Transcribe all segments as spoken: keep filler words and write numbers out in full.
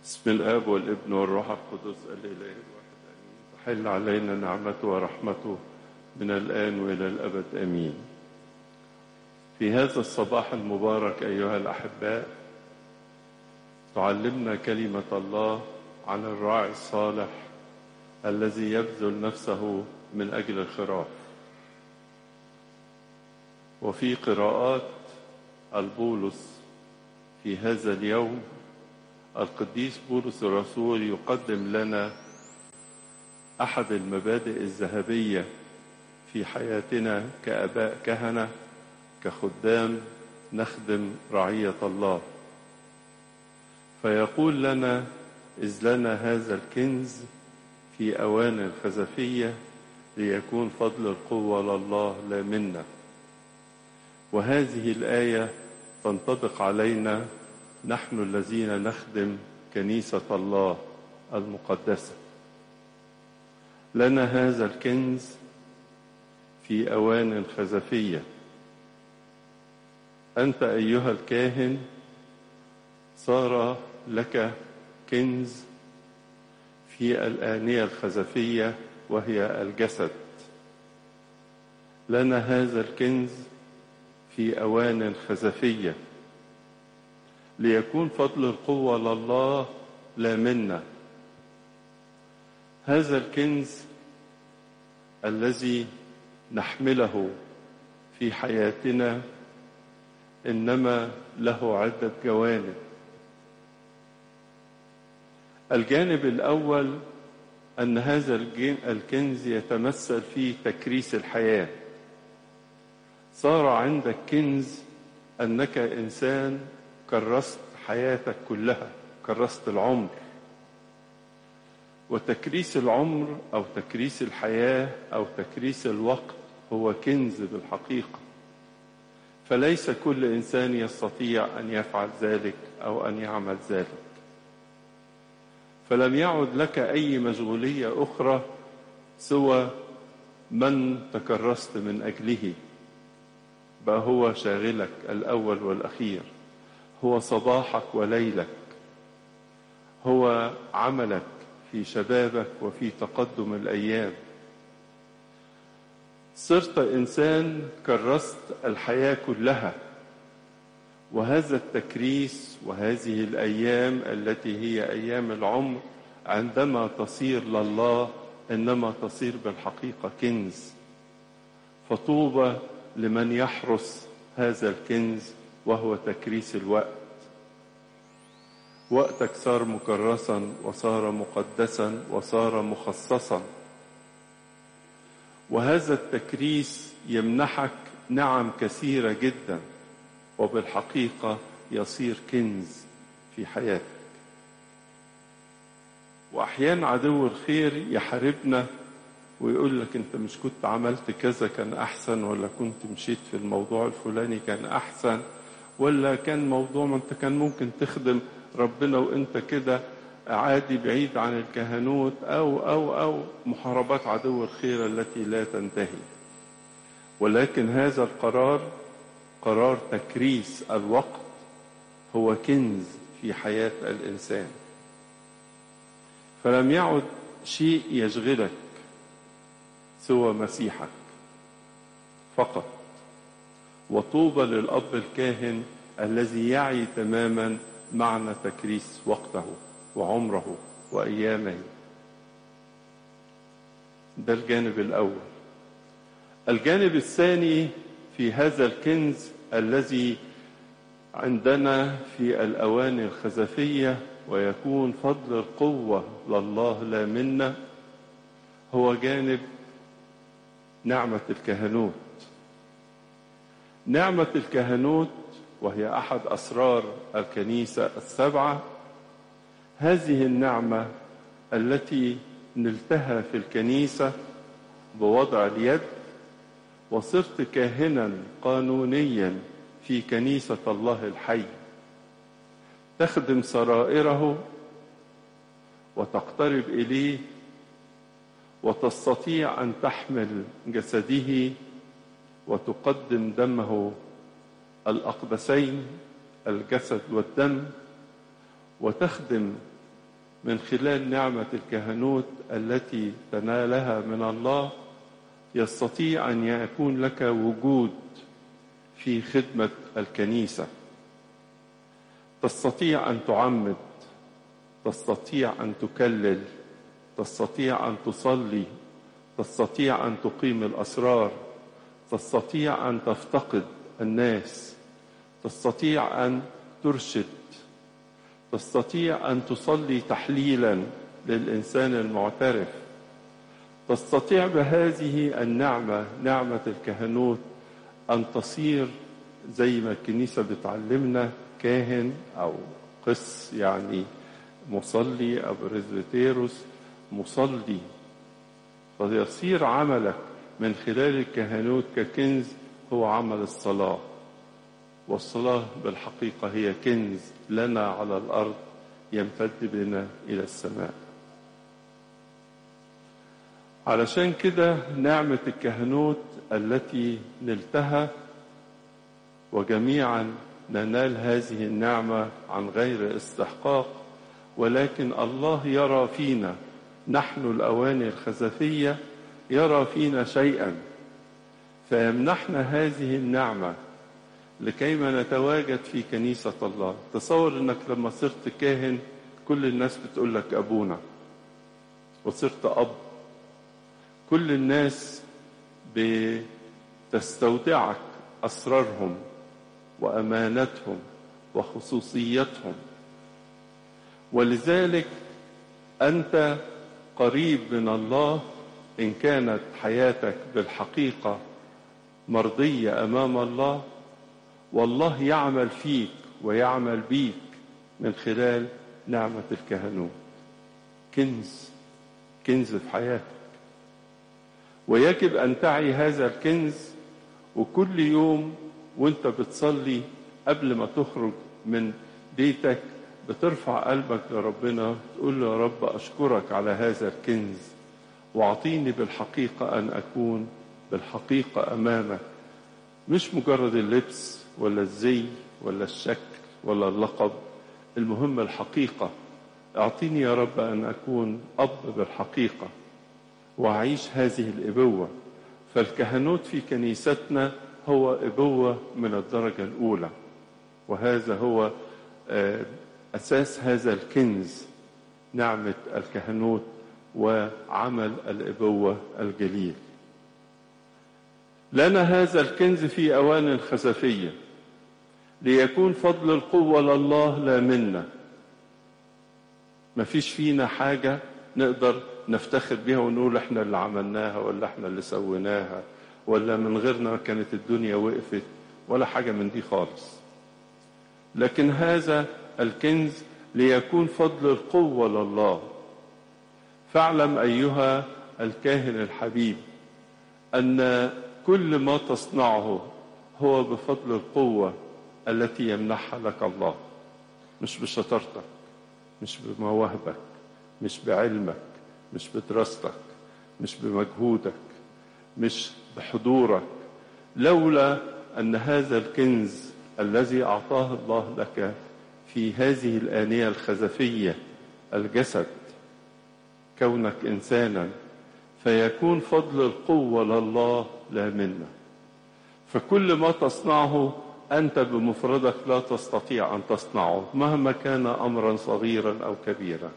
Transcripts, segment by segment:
بسم الآب والابن والروح القدس الإله الواحد آمين. تحل علينا نعمته ورحمته من الآن وإلى الأبد آمين. في هذا الصباح المبارك أيها الأحباء، تعلمنا كلمة الله عن الراعي الصالح الذي يبذل نفسه من أجل الخراف. وفي قراءات البولس في هذا اليوم القديس بولس الرسول يقدم لنا أحد المبادئ الذهبية في حياتنا كآباء كهنة، كخدام نخدم رعية الله. فيقول لنا: إذ لنا هذا الكنز في أوان خزفية ليكون فضل القوة لله لا منا. وهذه الآية تنطبق علينا نحن الذين نخدم كنيسة الله المقدسة. لنا هذا الكنز في أوان خزفية. أنت أيها الكاهن صار لك كنز في الآنية الخزفية وهي الجسد. لنا هذا الكنز في أوان خزفية ليكون فضل القوة لله لا منا. هذا الكنز الذي نحمله في حياتنا إنما له عدة جوانب. الجانب الأول أن هذا الكنز يتمثل في تكريس الحياة. صار عندك كنز أنك إنسان كرست حياتك كلها، كرست العمر. وتكريس العمر أو تكريس الحياة أو تكريس الوقت هو كنز بالحقيقة. فليس كل إنسان يستطيع أن يفعل ذلك أو أن يعمل ذلك. فلم يعد لك أي مشغولية أخرى سوى من تكرست من أجله، بقى هو شاغلك الأول والأخير، هو صباحك وليلك، هو عملك في شبابك وفي تقدم الأيام. صرت إنسان كرست الحياة كلها. وهذا التكريس وهذه الأيام التي هي أيام العمر عندما تصير لله إنما تصير بالحقيقة كنز. فطوبى لمن يحرس هذا الكنز وهو تكريس الوقت. وقتك صار مكرسا وصار مقدسا وصار مخصصا. وهذا التكريس يمنحك نعم كثيرة جدا، وبالحقيقة يصير كنز في حياتك. وأحيانا عدو الخير يحاربنا ويقول لك: أنت مش كنت عملت كذا كان أحسن، ولا كنت مشيت في الموضوع الفلاني كان أحسن، ولا كان موضوع ما أنت كان ممكن تخدم ربنا وأنت كده عادي بعيد عن الكهنوت، أو أو أو محاربات عدو الخير التي لا تنتهي. ولكن هذا القرار، قرار تكريس الوقت، هو كنز في حياة الإنسان. فلم يعد شيء يشغلك سوى مسيحك فقط. وطوبى للأب الكاهن الذي يعي تماما معنى تكريس وقته وعمره وأيامه. ده الجانب الأول. الجانب الثاني في هذا الكنز الذي عندنا في الأواني الخزفية ويكون فضل القوة لله لا منا، هو جانب نعمة الكهنوت. نعمة الكهنوت وهي أحد أسرار الكنيسة السبعة. هذه النعمة التي نلتها في الكنيسة بوضع اليد، وصرت كاهنا قانونيا في كنيسة الله الحي، تخدم سرائره وتقترب إليه، وتستطيع أن تحمل جسده وتقدم دمه الأقدسين الجسد والدم، وتخدم من خلال نعمة الكهنوت التي تنالها من الله يستطيع أن يكون لك وجود في خدمة الكنيسة. تستطيع أن تعمد، تستطيع أن تكلل، تستطيع أن تصلي، تستطيع أن تقيم الأسرار، تستطيع أن تفتقد الناس، تستطيع أن ترشد، تستطيع أن تصلي تحليلا للإنسان المعترف. تستطيع بهذه النعمة، نعمة الكهنوت، أن تصير زي ما الكنيسة بتعلمنا كاهن أو قس، يعني مصلي أو بريزبيتيروس مصلي. فيصير عملك من خلال الكهنوت ككنز هو عمل الصلاة، والصلاة بالحقيقة هي كنز لنا على الأرض يمتد بنا إلى السماء. علشان كده نعمة الكهنوت التي نلتها، وجميعا ننال هذه النعمة عن غير استحقاق، ولكن الله يرى فينا نحن الأواني الخزفية، يرى فينا شيئا فيمنحنا هذه النعمة لكيما نتواجد في كنيسة الله. تصور انك لما صرت كاهن كل الناس بتقول لك أبونا، وصرت أب كل الناس بتستودعك أسرارهم وأمانتهم وخصوصيتهم، ولذلك أنت قريب من الله إن كانت حياتك بالحقيقة مرضية أمام الله، والله يعمل فيك ويعمل بيك من خلال نعمة الكهنوت. كنز كنز في حياتك، ويجب أن تعي هذا الكنز. وكل يوم وانت بتصلي قبل ما تخرج من بيتك بترفع قلبك لربنا، تقول له يا رب أشكرك على هذا الكنز، واعطيني بالحقيقة أن أكون بالحقيقة أمامك، مش مجرد اللبس ولا الزي ولا الشكل ولا اللقب، المهم الحقيقة. اعطيني يا رب أن أكون أب بالحقيقة وأعيش هذه الإبوة. فالكهنوت في كنيستنا هو إبوة من الدرجة الأولى، وهذا هو أساس هذا الكنز، نعمة الكهنوت وعمل الإبوة الجليل. لنا هذا الكنز في أوان خزفية ليكون فضل القوة لله لا منا. ما فيش فينا حاجة نقدر نفتخر بها ونقول احنا اللي عملناها ولا احنا اللي سويناها ولا من غيرنا كانت الدنيا وقفت، ولا حاجة من دي خالص. لكن هذا الكنز ليكون فضل القوة لله. فاعلم أيها الكاهن الحبيب أن كل ما تصنعه هو بفضل القوة التي يمنحها لك الله، مش بشطارتك، مش بمواهبك، مش بعلمك، مش بدراستك، مش بمجهودك، مش بحضورك. لولا أن هذا الكنز الذي أعطاه الله لك في هذه الآنية الخزفية الجسد، كونك إنسانا، فيكون فضل القوة لله لا منا. فكل ما تصنعه أنت بمفردك لا تستطيع أن تصنعه مهما كان أمرا صغيرا أو كبيرا.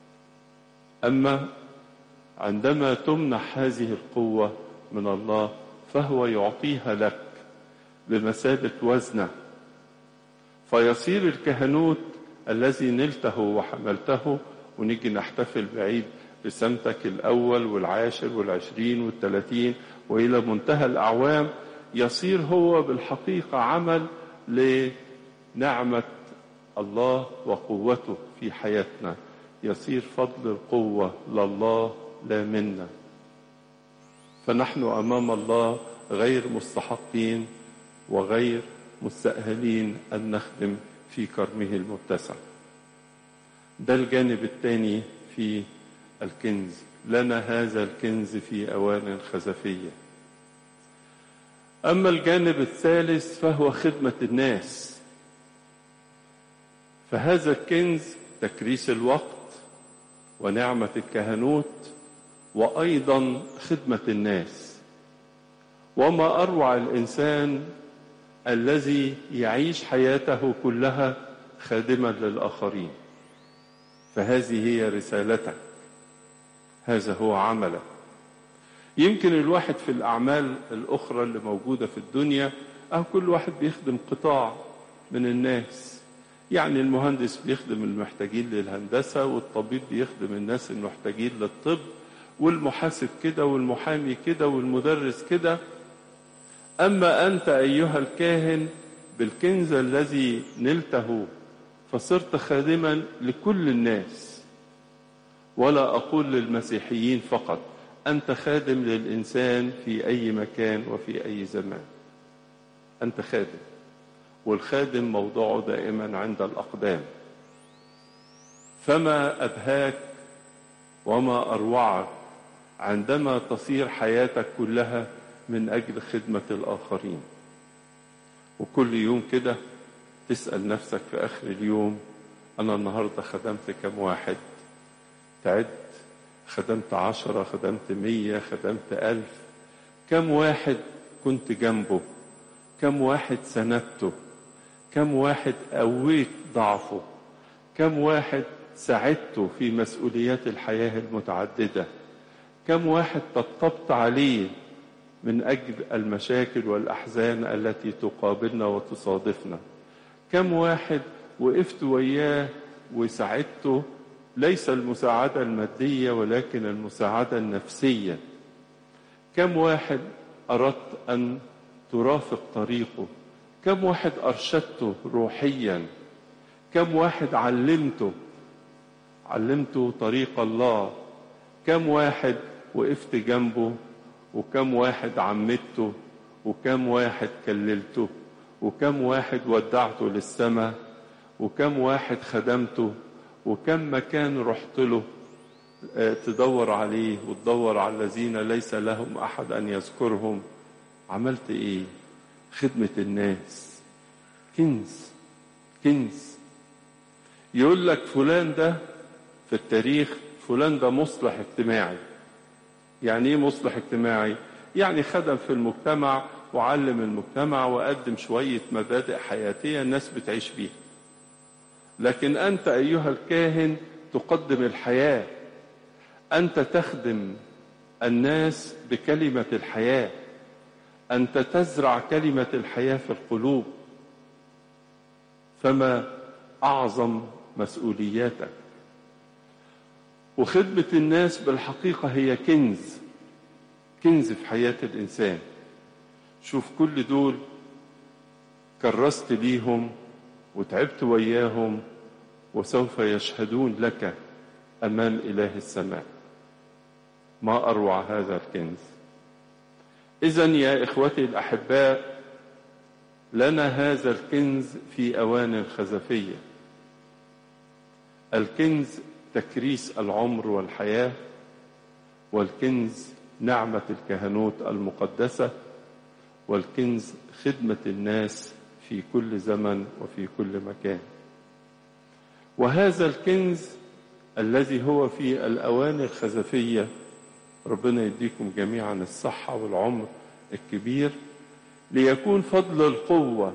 أما عندما تمنح هذه القوة من الله فهو يعطيها لك بمثابة وزنه، فيصير الكهنوت الذي نلته وحملته، ونيجي نحتفل بعيد بسنتك الأول والعاشر والعشرين والثلاثين وإلى منتهى الأعوام، يصير هو بالحقيقة عمل لنعمة الله وقوته في حياتنا. يصير فضل القوة لله لا منا. فنحن أمام الله غير مستحقين وغير مستأهلين أن نخدم في كرمه المتسع. ده الجانب الثاني في الكنز. لنا هذا الكنز في أوان خزفية. أما الجانب الثالث فهو خدمة الناس. فهذا الكنز تكريس الوقت ونعمة الكهنوت وأيضا خدمة الناس. وما أروع الإنسان الذي يعيش حياته كلها خادما للآخرين. فهذه هي رسالتك، هذا هو عملك. يمكن الواحد في الأعمال الأخرى اللي موجودة في الدنيا أو كل واحد بيخدم قطاع من الناس، يعني المهندس بيخدم المحتاجين للهندسة، والطبيب بيخدم الناس المحتاجين للطب، والمحاسب كده، والمحامي كده، والمدرس كده. أما أنت أيها الكاهن بالكنز الذي نلته فصرت خادما لكل الناس، ولا أقول للمسيحيين فقط، أنت خادم للإنسان في أي مكان وفي أي زمان. أنت خادم، والخادم موضوعه دائما عند الأقدام. فما أبهاك وما أروعك عندما تصير حياتك كلها من أجل خدمة الآخرين. وكل يوم كده تسأل نفسك في آخر اليوم، أنا النهاردة خدمت كم واحد؟ تعد، خدمت عشرة، خدمت مية، خدمت ألف. كم واحد كنت جنبه؟ كم واحد سندته؟ كم واحد قويت ضعفه؟ كم واحد ساعدته في مسؤوليات الحياة المتعددة؟ كم واحد طبطبت عليه من أجل المشاكل والأحزان التي تقابلنا وتصادفنا؟ كم واحد وقفت وياه وساعدته، ليس المساعدة المادية ولكن المساعدة النفسية؟ كم واحد أردت أن ترافق طريقه؟ كم واحد أرشدته روحيا؟ كم واحد علمته علمته طريق الله؟ كم واحد وقفت جنبه؟ وكم واحد عمدته؟ وكم واحد كللته؟ وكم واحد ودعته للسماء؟ وكم واحد خدمته؟ وكم مكان رحت له تدور عليه وتدور على الذين ليس لهم أحد أن يذكرهم؟ عملت إيه؟ خدمة الناس كنز، كنز. يقول لك فلان ده في التاريخ، فلان ده مصلح اجتماعي. يعني ايه مصلح اجتماعي؟ يعني خدم في المجتمع وعلم المجتمع وقدم شوية مبادئ حياتية الناس بتعيش بيها. لكن أنت أيها الكاهن تقدم الحياة، أنت تخدم الناس بكلمة الحياة، أنت تزرع كلمة الحياة في القلوب. فما أعظم مسؤولياتك. وخدمة الناس بالحقيقة هي كنز، كنز في حياة الإنسان. شوف كل دول كرست ليهم وتعبت وياهم، وسوف يشهدون لك أمام إله السماء. ما أروع هذا الكنز. إذن يا إخوتي الأحباء، لنا هذا الكنز في أوان خزفية. الكنز تكريس العمر والحياة، والكنز نعمة الكهنوت المقدسة، والكنز خدمة الناس في كل زمن وفي كل مكان. وهذا الكنز الذي هو في الأوان الخزفية، ربنا يديكم جميعا الصحة والعمر الكبير، ليكون فضل القوة.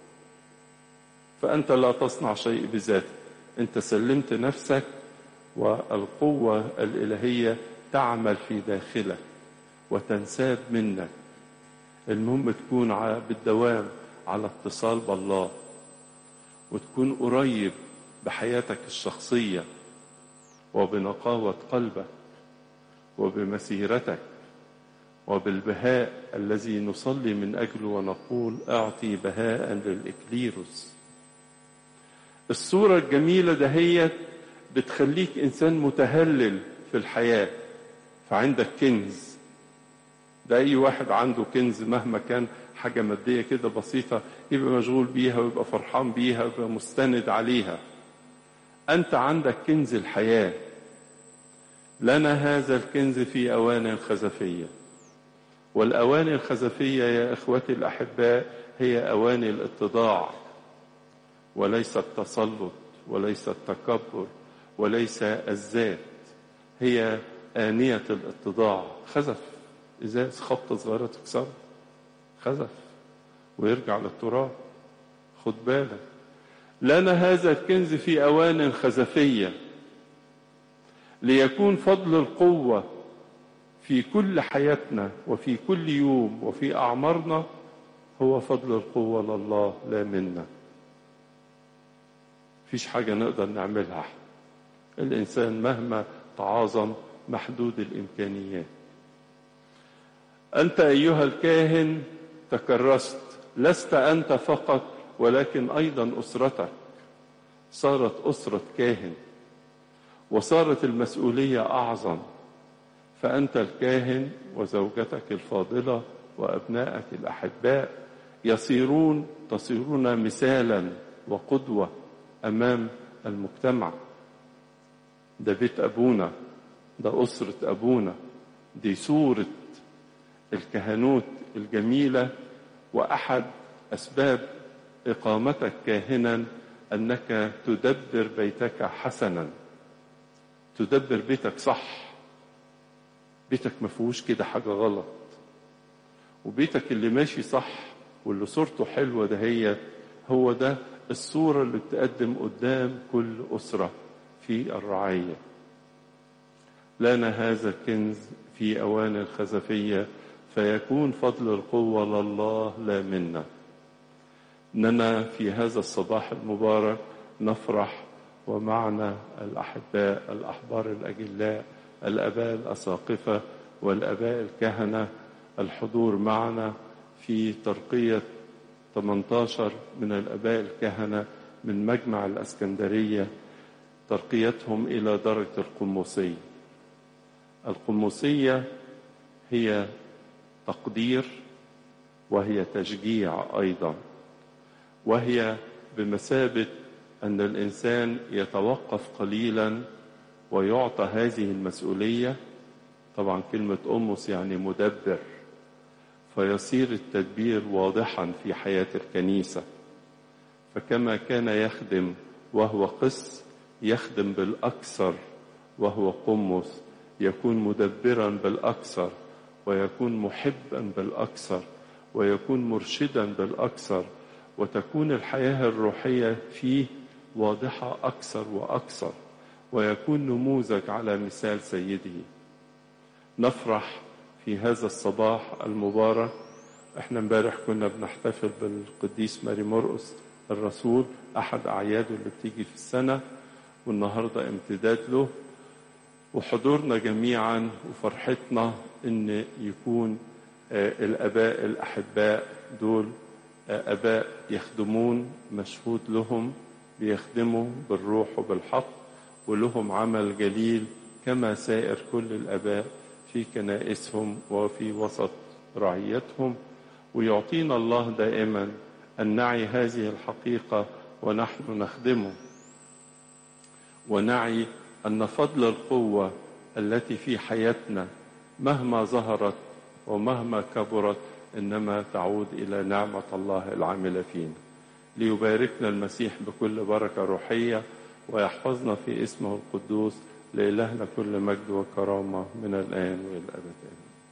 فأنت لا تصنع شيء بذاتك، أنت سلمت نفسك والقوة الإلهية تعمل في داخلك وتنساب منك. المهم تكون بالدوام على اتصال بالله، وتكون قريب بحياتك الشخصية وبنقاوة قلبك وبمسيرتك وبالبهاء الذي نصلي من أجله ونقول أعطي بهاء للإكليروس. الصورة الجميلة دهيت بتخليك إنسان متهلل في الحياة، فعندك كنز. ده أي واحد عنده كنز مهما كان حاجة مادية كده بسيطة يبقى مشغول بيها ويبقى فرحان بيها ويبقى مستند عليها. أنت عندك كنز الحياة. لنا هذا الكنز في أوان الخزفية. والأوان الخزفية يا إخوتي الأحباء هي أوان الاتضاع، وليس التسلط، وليس التكبر، وليس الذات. هي آنية الاتضاع. خزف إزاز خبطة صغيرة تكسر خزف ويرجع للتراب. خد بالك، لنا هذا الكنز في أوان خزفية ليكون فضل القوة في كل حياتنا وفي كل يوم وفي أعمارنا هو فضل القوة لله لا منا. فيش حاجة نقدر نعملها. الإنسان مهما تعاظم محدود الإمكانيات. أنت أيها الكاهن تكرست، لست أنت فقط ولكن أيضا أسرتك صارت أسرة كاهن، وصارت المسؤولية أعظم. فأنت الكاهن وزوجتك الفاضلة وأبنائك الأحباء يصيرون تصيرون مثالا وقدوة أمام المجتمع. ده بيت أبونا، ده أسرة أبونا، دي صورة الكهنوت الجميلة. وأحد أسباب إقامتك كاهنا أنك تدبر بيتك حسنا، تدبر بيتك صح. بيتك ما فيهوش كده حاجة غلط، وبيتك اللي ماشي صح واللي صورته حلوة ده هي هو ده الصورة اللي بتقدم قدام كل أسرة في الرعاية. لنا هذا الكنز في أوان الخزفية فيكون فضل القوة لله لا منا. إننا في هذا الصباح المبارك نفرح ومعنا الأحباء الأحبار الأجلاء الآباء الأساقفة والآباء الكهنة الحضور معنا في ترقية ثمانية عشر من الآباء الكهنة من مجمع الإسكندرية، ترقيتهم إلى درجة القمصية. القمصية هي تقدير وهي تشجيع أيضا، وهي بمثابة أن الإنسان يتوقف قليلا ويعطى هذه المسؤولية. طبعا كلمة أمس يعني مدبر، فيصير التدبير واضحا في حياة الكنيسة. فكما كان يخدم وهو قس يخدم بالأكثر وهو قمص، يكون مدبرا بالأكثر ويكون محبا بالأكثر ويكون مرشدا بالأكثر، وتكون الحياة الروحية فيه واضحة أكثر وأكثر، ويكون نموذج على مثال سيده. نفرح في هذا الصباح المبارك. احنا امبارح كنا بنحتفل بالقديس ماري مرقس الرسول، أحد أعياده اللي بتيجي في السنة، والنهاردة امتداد له. وحضورنا جميعا وفرحتنا ان يكون الآباء الأحباء دول آباء يخدمون مشهود لهم، بيخدموا بالروح وبالحق، ولهم عمل جليل كما سائر كل الآباء في كنائسهم وفي وسط رعيتهم. ويعطينا الله دائما أن نعي هذه الحقيقة ونحن نخدمه، ونعي أن فضل القوة التي في حياتنا مهما ظهرت ومهما كبرت إنما تعود إلى نعمة الله العاملة فينا. ليباركنا المسيح بكل بركة روحية ويحفظنا في اسمه القدوس. لإلهنا كل مجد وكرامة من الآن وإلى الأبد.